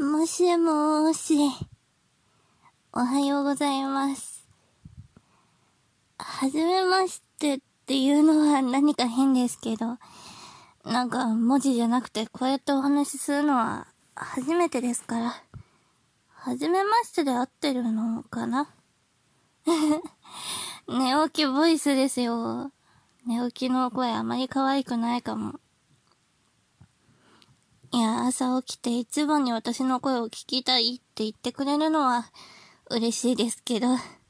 もしもーし。おはようございます。はじめましてっていうのは何か変ですけど、なんか文字じゃなくてこうやってお話しするのは初めてですから。はじめましてで合ってるのかな寝起きボイスですよ。寝起きの声あまり可愛くないかも。いや、朝起きて一番に私の声を聞きたいって言ってくれるのは嬉しいですけど。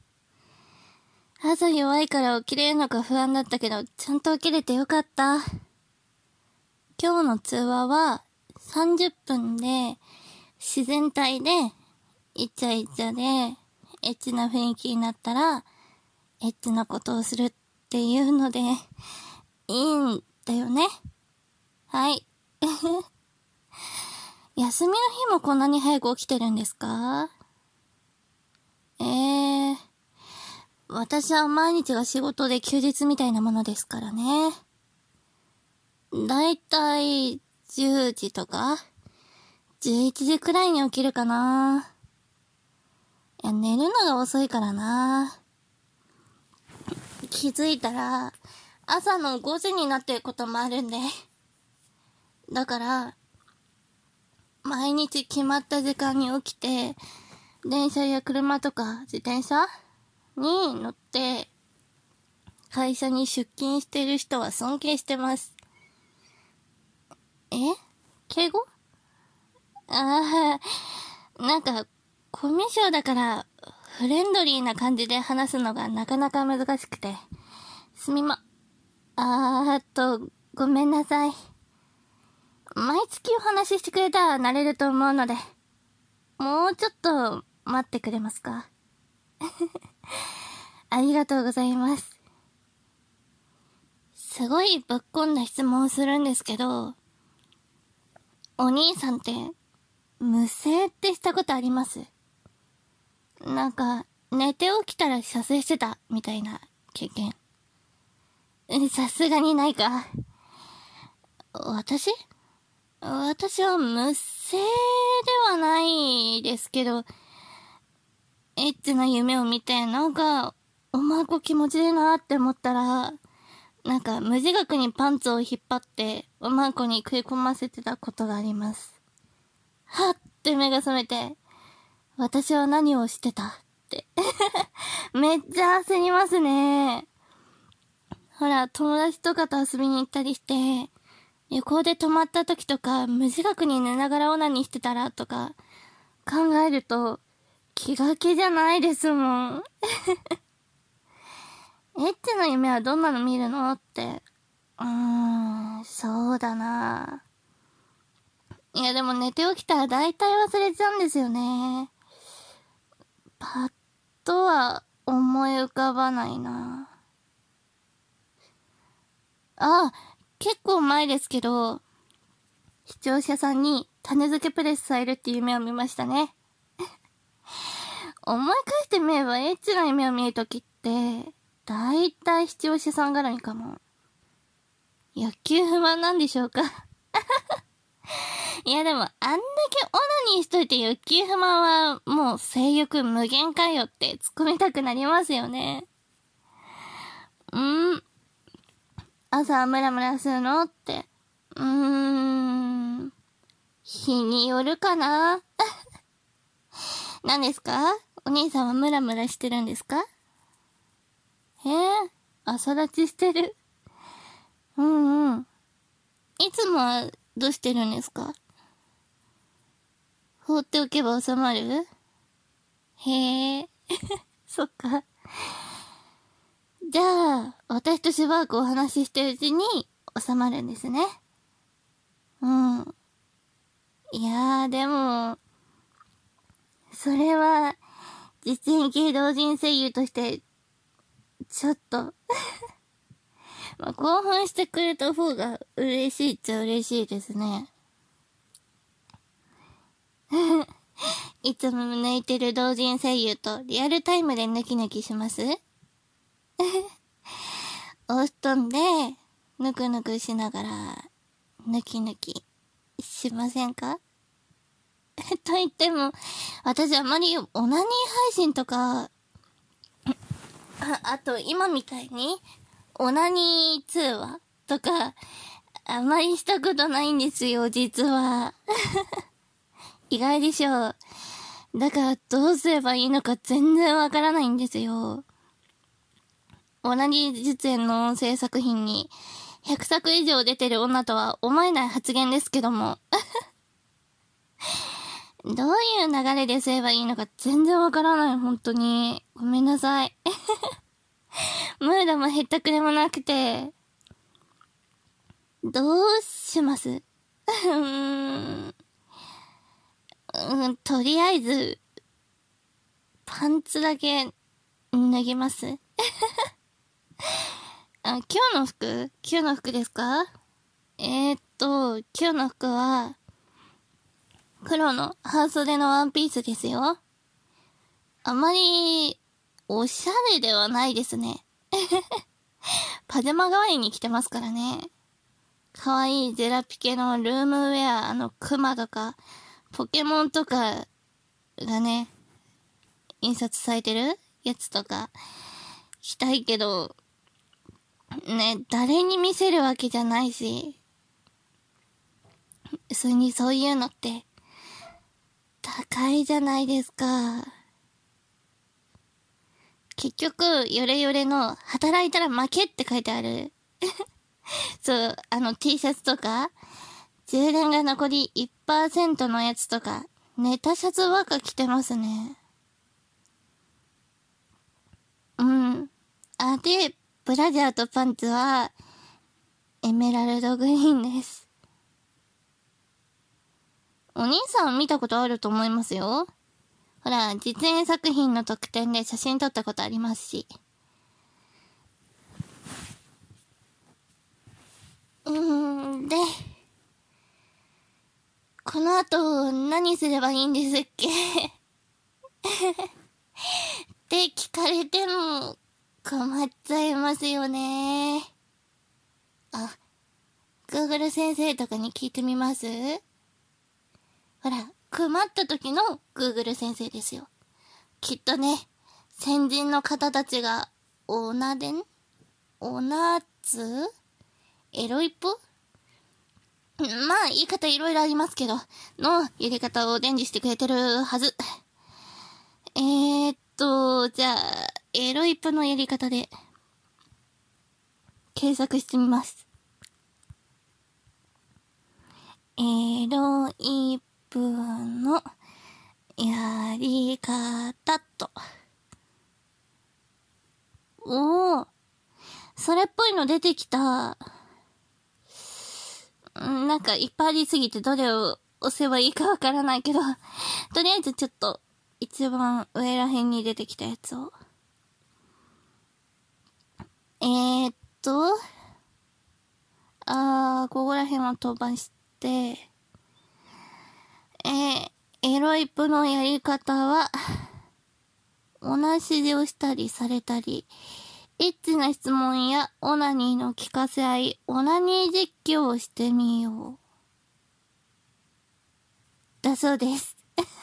朝弱いから起きれるのか不安だったけど、ちゃんと起きれてよかった。今日の通話は30分で、自然体で、イチャイチャで、エッチな雰囲気になったら、エッチなことをするっていうので、いいんだよね。はい。休みの日もこんなに早く起きてるんですか？私は毎日が仕事で休日みたいなものですからね。だいたい10時とか11時くらいに起きるかな。いや、寝るのが遅いからな。気づいたら朝の5時になってることもあるんで。だから、毎日決まった時間に起きて、電車や車とか自転車に乗って、会社に出勤してる人は尊敬してます。敬語？なんか、コミュ障だから、フレンドリーな感じで話すのがなかなか難しくて。ごめんなさい。毎月お話ししてくれたらなれると思うので、もうちょっと待ってくれますか？ありがとうございます。すごいぶっこんだ質問をするんですけど、お兄さんって、無声ってしたことあります？なんか、寝て起きたら射精してた、みたいな経験。さすがにないか。私は無声ではないですけど、エッチな夢を見て、なんか、お前こ気持ちいいなって思ったら、なんか無自覚にパンツを引っ張って、おまんこに食い込ませてたことがあります。はって目が覚めて、私は何をしてたって。めっちゃ焦りますね。ほら、友達とかと遊びに行ったりして、旅行で泊まった時とか、無自覚に寝ながらオナニーしてたらとか、考えると、気が気じゃないですもん。エッチな夢はどんなの見るのって。そうだな。いやでも寝て起きたら大体忘れちゃうんですよね。パッとは思い浮かばないな。結構前ですけど、視聴者さんに種付けプレスされるっていう夢を見ましたね。思い返してみればエッチな夢を見るときって、大体視聴者さん絡みかも。欲求不満なんでしょうか？いやでも、あんだけオナニーしといて欲求不満はもう性欲無限かよって突っ込みたくなりますよね。朝ムラムラするのって。日によるかな。何ですか？お兄さんはムラムラしてるんですか？朝立ちしてる。いつもはどうしてるんですか？放っておけば収まる？そっか。じゃあ、私としばらくお話ししてるうちに収まるんですね。いやでも、それは、実演系同人声優として、ちょっと興奮してくれた方が嬉しいっちゃ嬉しいですね。いつも抜いてる同人声優とリアルタイムでヌキヌキします？お布団で、ぬくぬくしながら、ぬきぬき、しませんか？ と言っても、私あまりオナニー配信とか、あと今みたいに、オナニー通話とか、あまりしたことないんですよ、実は。意外でしょう。だからどうすればいいのか全然わからないんですよ。オナニー実演の制作品に100作以上出てる女とは思えない発言ですけども。どういう流れですればいいのか全然わからない、本当に。ごめんなさい。ムードもへったくれもなくて。どうしますとりあえず、パンツだけ脱ぎます今日の服ですか？今日の服は、黒の半袖のワンピースですよ。あまり、おしゃれではないですね。パジャマ代わりに着てますからね。かわいいジェラピケのルームウェア、クマとか、ポケモンとかがね、印刷されてるやつとか、着たいけど、ね、誰に見せるわけじゃないし、それにそういうのって、高いじゃないですか。結局、ヨレヨレの、働いたら負けって書いてある。そう、T シャツとか、充電が残り 1% のやつとか、ネタシャツばっか着てますね。うん。で、ブラジャーとパンツは、エメラルドグリーンです。お兄さん見たことあると思いますよ。ほら、実演作品の特典で写真撮ったことありますし。で、この後何すればいいんですっけって聞かれても困っちゃいますよね。Google 先生とかに聞いてみます？ほら、困った時の Google 先生ですよ。きっとね、先人の方たちが、オナツエロイプまあ、言い方いろいろありますけど、のやり方を伝授してくれてるはず。じゃあ、エロイプのやり方で、検索してみます。エロイプのやり方と。おー、それっぽいの出てきた。なんかいっぱいありすぎてどれを押せばいいかわからないけど、とりあえずちょっと一番上ら辺に出てきたやつを。ここら辺を飛ばして、エロイプのやり方は、おなしでをしたりされたり、エッチな質問やオナニーの聞かせ合い、オナニー実況をしてみよう。だそうです。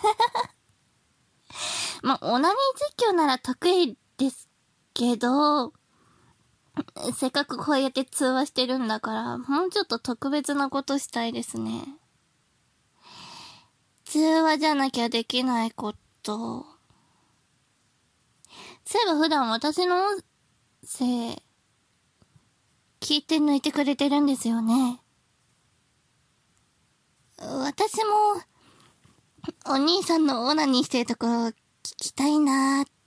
まあ、オナニー実況なら得意ですけど、せっかくこうやって通話してるんだから、もうちょっと特別なことしたいですね。通話じゃなきゃできないこと。そういえば普段私の音声、聞いて抜いてくれてるんですよね。私も、お兄さんのオナニーしてるところ聞きたいなーって。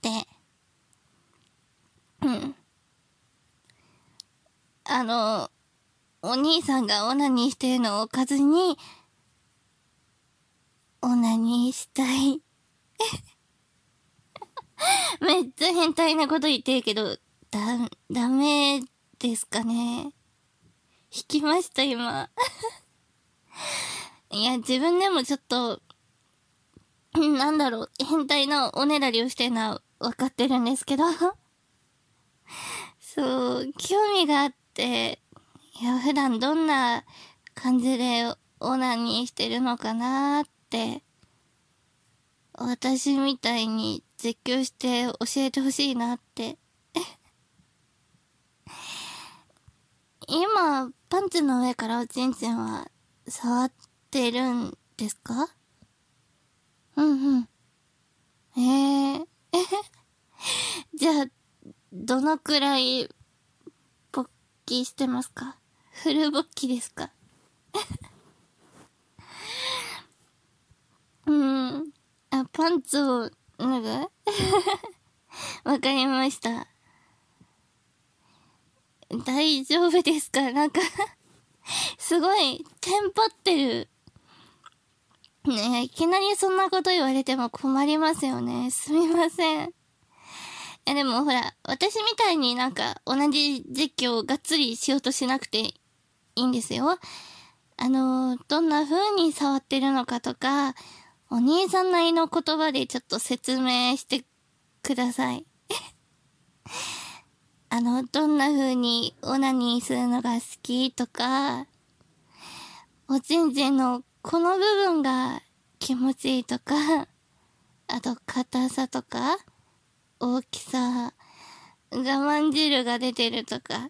お兄さんがオナニーしてるのをおかずに、オナニーしたい。めっちゃ変態なこと言ってるけど、ダメですかね。引きました、今。いや、自分でもちょっと、なんだろう、変態なおねだりをしてるのは分かってるんですけど。そう、興味があって、いや、普段どんな感じでオナニーしてるのかなーって私みたいに絶叫して教えてほしいなって。今、パンツの上からおちんちんは触ってるんですか？うんうん。じゃあ、どのくらい勃起してますか？フル勃起ですか？パンツを脱ぐわかりました。大丈夫ですか？なんかすごい、テンパってる。ねえ、いきなりそんなこと言われても困りますよね。すみません。でもほら、私みたいになんか同じ実況をがっつりしようとしなくていいんですよ。どんな風に触ってるのかとか、お兄さんなりの言葉でちょっと説明してください。どんな風にオナニーするのが好きとか、おちんちんのこの部分が気持ちいいとか、あと硬さとか、大きさ、我慢汁が出てるとか。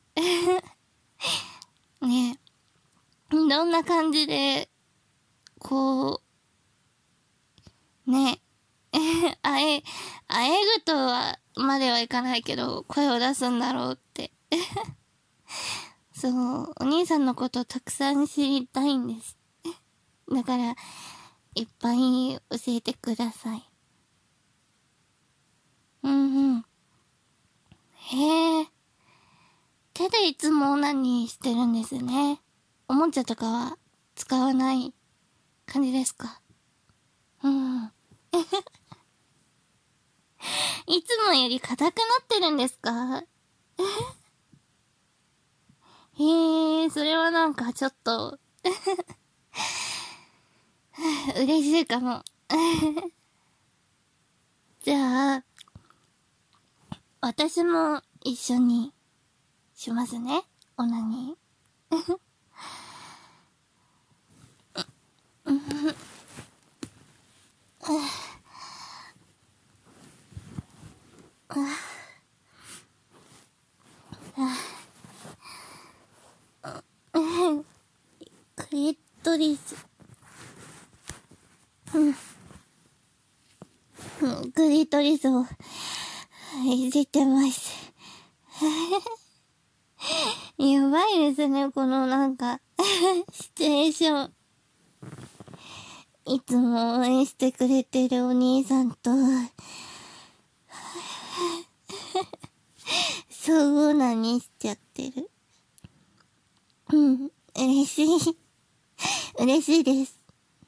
ねえ、どんな感じで、こう、ねあえぐとは、まではいかないけど、声を出すんだろうって。そう、お兄さんのことたくさん知りたいんです。だから、いっぱい教えてください。うんうん。へえ。手でいつも何してるんですね。おもちゃとかは使わない感じですか？うん。いつもより硬くなってるんですか？へえ、それはなんかちょっと嬉しいかも。じゃあ、私も一緒にしますね。オナニー。クリトリス。クリトリスをいじってます。やばいですね、このなんかシチュエーション。いつも応援してくれてるお兄さんと、そうなにしちゃってる。嬉しい。嬉しいです。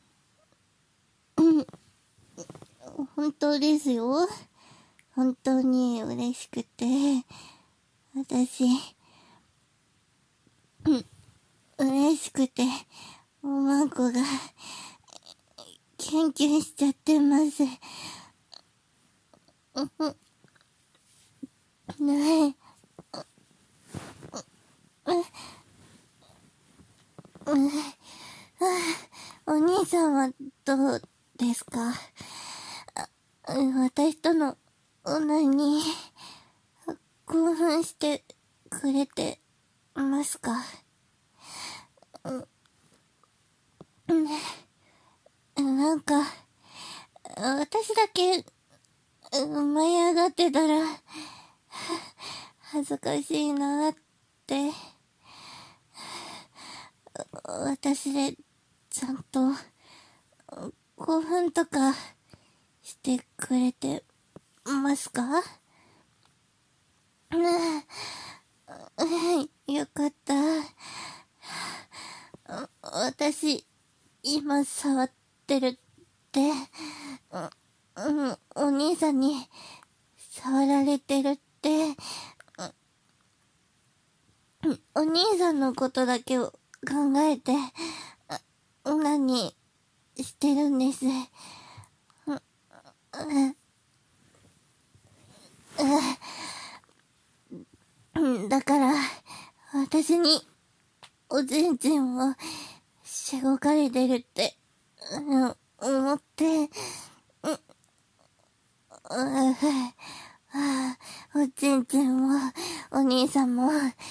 本当ですよ。本当に嬉しくて、私、嬉しくて、おまんこが、キュンキュンしちゃってます。ねえ。お兄さんはどうですか？私とのオナに興奮してくれてますか？なんか、私だけ舞い上がってたら恥ずかしいなって、私でちゃんと興奮とかしてくれてますか？よかった。私、今触ってるって、お兄さんに触られてるって、お兄さんのことだけを考えて、何してるんです。だから、私に、おちんちんを、しごかれてるって、思って、 おちんちんも、お兄さんも、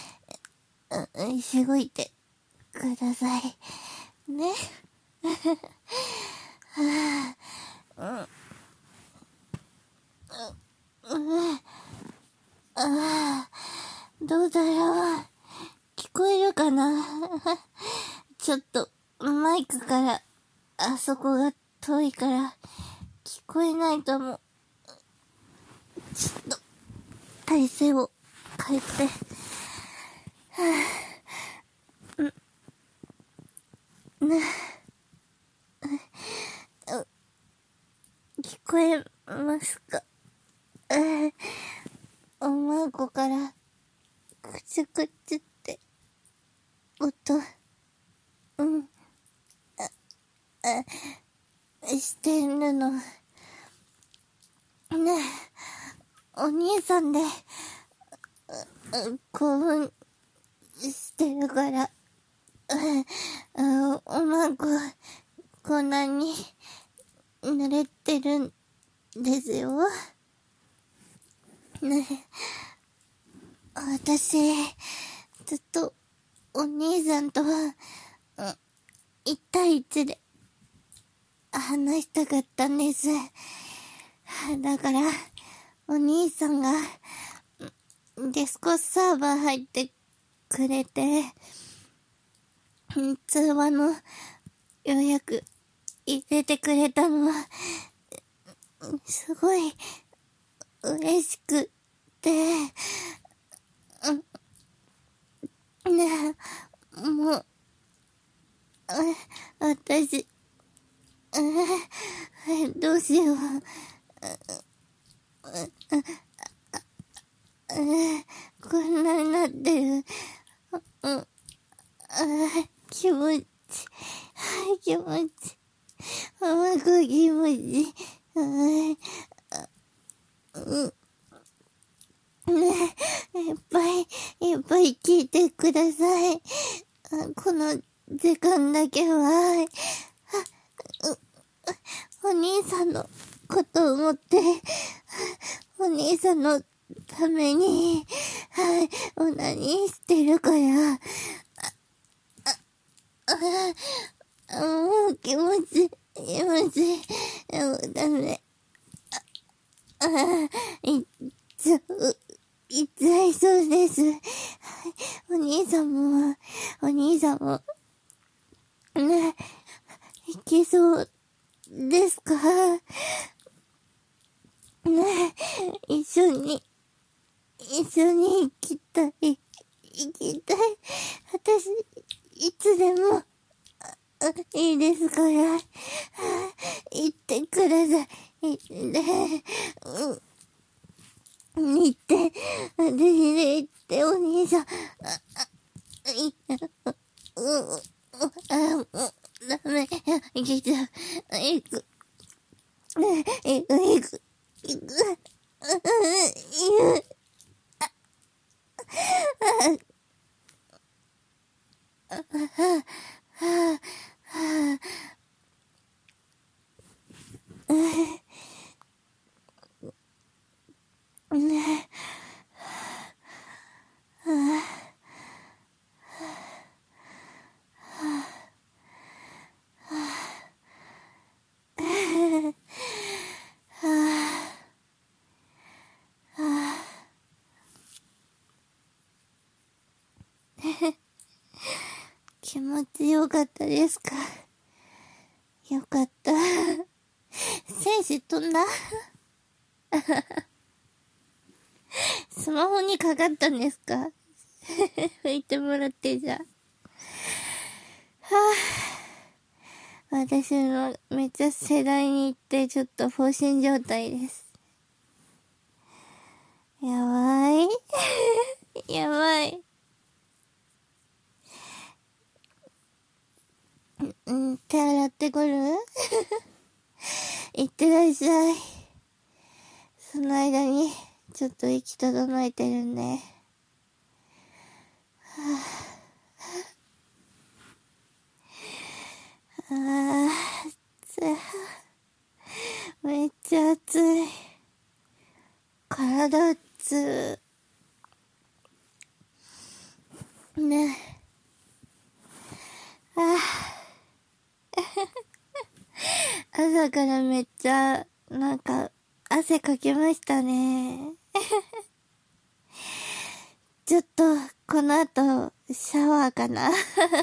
しごいてください。ね。どうだろう。聞こえるかな。ちょっと、マイクから、あそこが遠いから、聞こえないと思う。ちょっと、体勢を変えて。聞こえますか？おまんこから、くちゅくちゅって、音、してるの。ねお兄さんで、興奮してるから、おまんこ、こんなに、濡れてるんですよ。ね私、ずっと、お兄さんとは、一対一で、話したかったんです。だから、お兄さんが、ディスコサーバー入ってくれて、通話の予約入れてくれたのは、すごい嬉しくて、ねえ、もう、私、どうしよう。こんなになってる。気持ち、気持ち、気持ち。いっぱい聞いてください。この時間だけは、お兄さんのことを思って、お兄さんのために、オナニーしてるから、もう気持ち、もうダメ。痛いそうです。お兄さんも、ね、いけそうですか？ね、一緒に行きたい。私、いつでも、いいですから、行ってください。行って、私で行って、お兄さん、もう、ダメ、行けちゃう、行く、行く、気持ちよかったですか？よかった。選手飛んだスマホにかかったんですか？拭いてもらってじゃあ。私のめっちゃ世代に行ってちょっと放心状態です。やばい。やばい。手洗ってくるいってらっしゃい。その間に、ちょっと息整えてるんで。めっちゃ暑い。 朝からめっちゃ、なんか、汗かきましたね。ちょっと、この後、シャワーかな。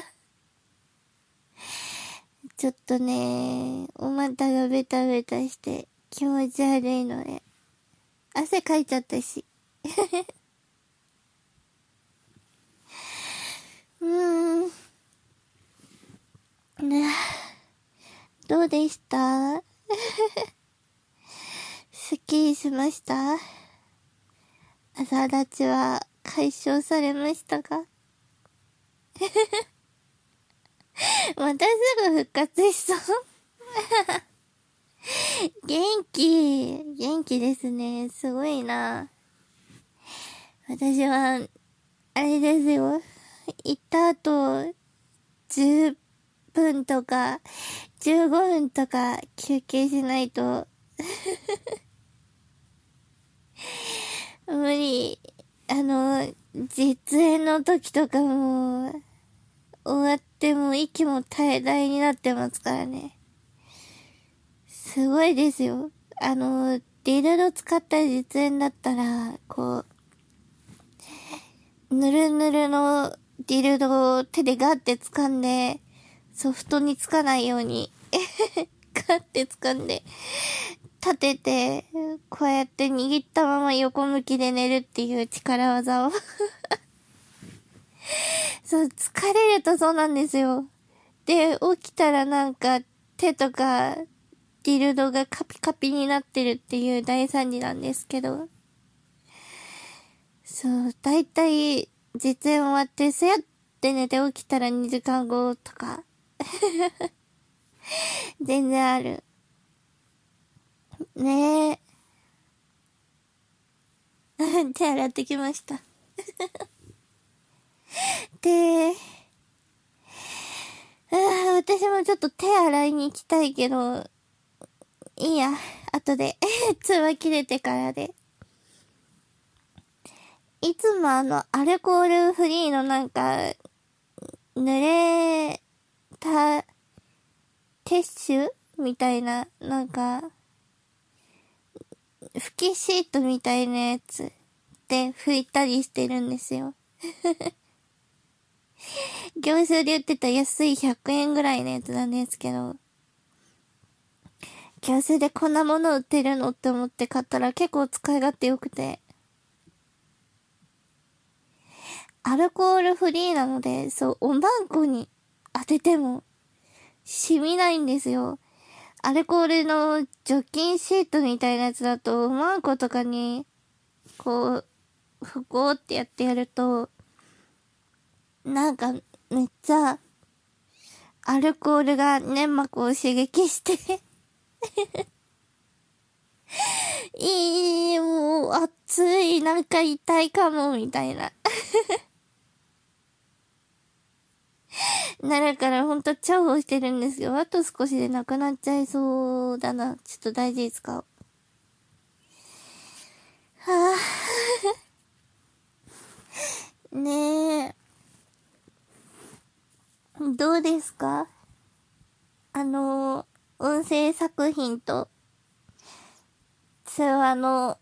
ちょっとね、お股がベタベタして気持ち悪いので、汗かいちゃったし。ね、どうでしたすっきりしました？朝立ちは解消されましたか？またすぐ復活しそう。元気ですね。すごいな。私は、あれですよ。行った後、10分とか、15分とか休憩しないと、無理。実演の時とかも、終わっても息も絶え絶えになってますからね。すごいですよ。ディルド使った実演だったら、こう、ぬるぬるのディルドを手でガッて掴んで、ソフトにつかないように、ガッて掴んで、立てて、こうやって握ったまま横向きで寝るっていう力技を。そう、疲れるとそうなんですよ。で、起きたらなんか手とかディルドがカピカピになってるっていう大惨事なんですけど。そう、だいたい実演終わってすやって寝て起きたら2時間後とか。全然ある。ねえ。手洗ってきました。で、私もちょっと手洗いに行きたいけど、いいや、後で。通話切れてからで。いつもアルコールフリーのなんか、濡れたティッシュみたいな、なんか、拭きシートみたいなやつで拭いたりしてるんですよ。業者で売ってた安い100円ぐらいのやつなんですけど、業者でこんなもの売ってるのって思って買ったら結構使い勝手良くて、アルコールフリーなので、そう、おまんこに当てても染みないんですよ。アルコールの除菌シートみたいなやつだと、おまんことかに、こう、ふこーってやってやると、なんか、めっちゃ、アルコールが粘膜を刺激してもう、熱い、なんか痛いかも、みたいな。なるからほんと重宝してるんですよ。あと少しでなくなっちゃいそうだな。ちょっと大事に使おう。はぁ。ねえ。どうですか？音声作品と通話の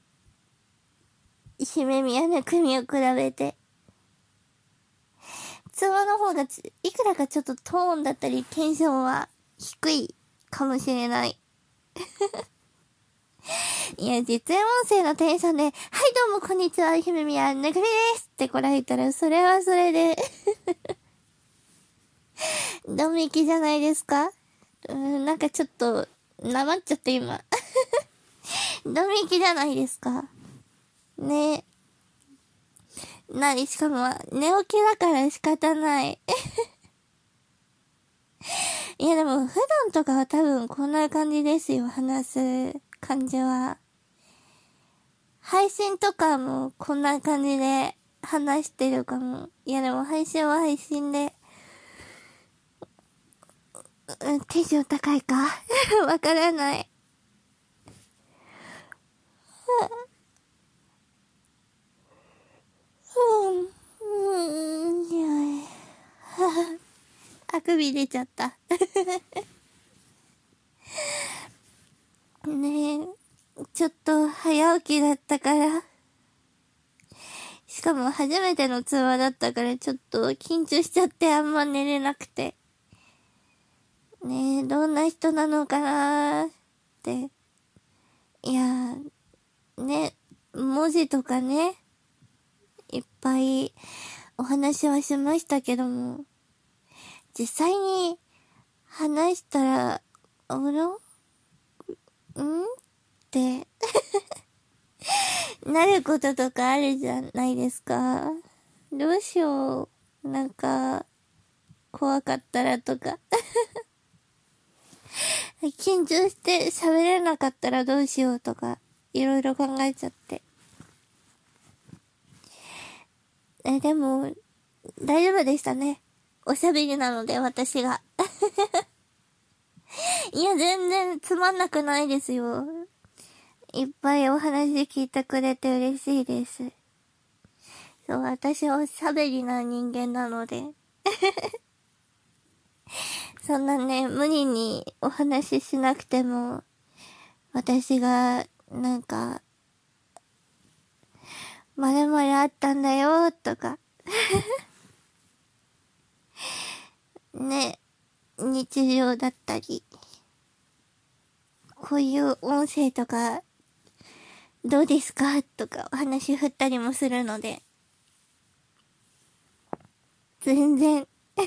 姫宮の組を比べて、通話の方がいくらかちょっとトーンだったりテンションは低いかもしれない。いや、実演音声のテンションで、はいどうもこんにちは、姫宮の組ですって来られたら、それはそれでドン引きじゃないですか？なんかちょっと、なまっちゃって今。ドン引きじゃないですか。ね。しかも、寝起きだから仕方ない。いやでも、普段とかは多分こんな感じですよ、話す感じは。配信とかもこんな感じで話してるかも。いやでも配信は配信で、テンション高いかわからない。いやあくび出ちゃった。 ちょっと早起きだったから。しかも初めての通話だったからちょっと緊張しちゃってあんま寝れなくて。ねえ、どんな人なのかなーって。いやー、ね、文字とかね、いっぱいお話はしましたけども、実際に話したら、ってなることとかあるじゃないですか。どうしよう。なんか、怖かったらとか。緊張して喋れなかったらどうしようとか、いろいろ考えちゃって。でも、大丈夫でしたね。おしゃべりなので、私が。いや、全然つまんなくないですよ。いっぱいお話聞いてくれて嬉しいです。そう、私はおしゃべりな人間なので。そんなね、無理にお話ししなくても、私が、なんか、まるまるあったんだよ、とか。ね、日常だったり、こういう音声とか、どうですかとかお話振ったりもするので、全然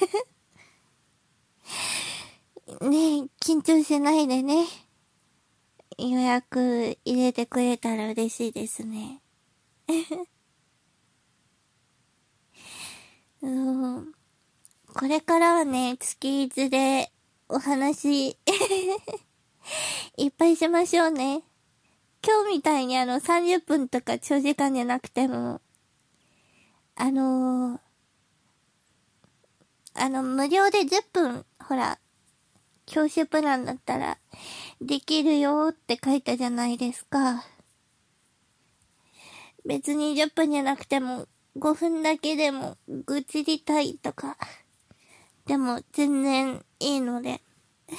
ね、緊張しないでね、予約入れてくれたら嬉しいですね。これからはね、月1でお話いっぱいしましょうね。今日みたいに30分とか長時間じゃなくても、無料で10分、ほら、教師プランだったら、できるよって書いたじゃないですか。別に10分じゃなくても、5分だけでも、愚痴りたいとか、でも全然いいので。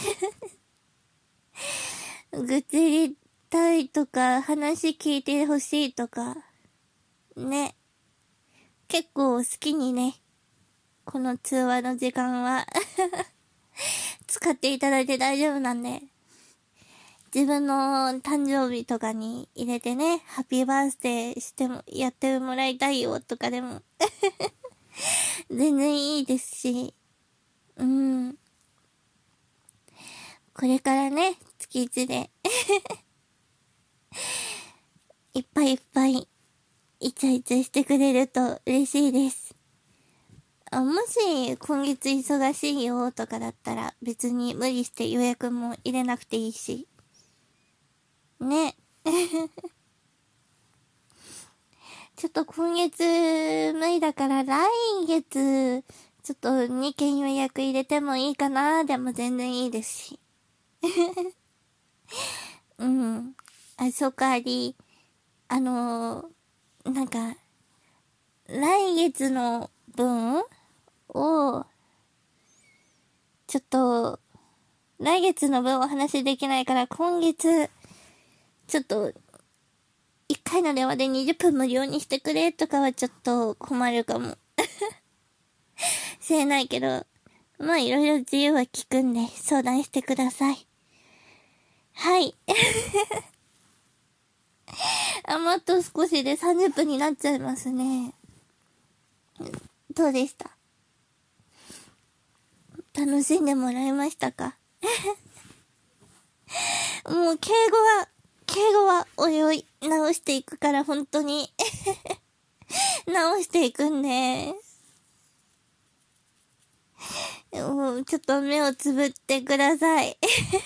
愚痴りたいとか、話聞いてほしいとか、ね。結構好きにね、この通話の時間は使っていただいて大丈夫なんで、自分の誕生日とかに入れてね、ハッピーバースデーしても、やってもらいたいよとかでも全然いいですし、これからね、月1でいっぱいいっぱいイチャイチャしてくれると嬉しいです。もし今月忙しいよとかだったら別に無理して予約も入れなくていいし。ね。ちょっと今月無理だから来月ちょっと2件予約入れてもいいかなでも全然いいですし。そうかなんか、来月の分を、ちょっと、来月の分お話できないから、今月、ちょっと、1回の電話で20分無料にしてくれとかはちょっと困るかも。しれないけど、まあいろいろ自由は聞くんで、相談してください。はい。あと少しで30分になっちゃいますね。どうでした？楽しんでもらえましたか？もう敬語はおいおい直していくから本当に直していくんで。もうちょっと目をつぶってください。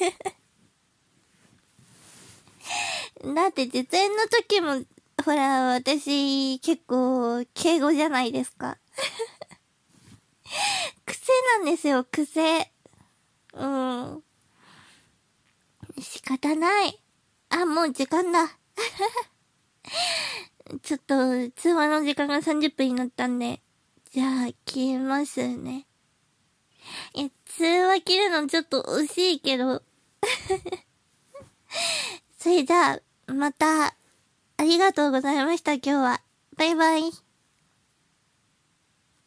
だって実演の時も、ほら、私結構敬語じゃないですか。癖なんですよ、癖。仕方ない。もう時間だ。ちょっと、通話の時間が30分になったんで、じゃあ、切りますね。通話切るのちょっと惜しいけど。それじゃあ、 また、ありがとうございました、今日は。バイバイ。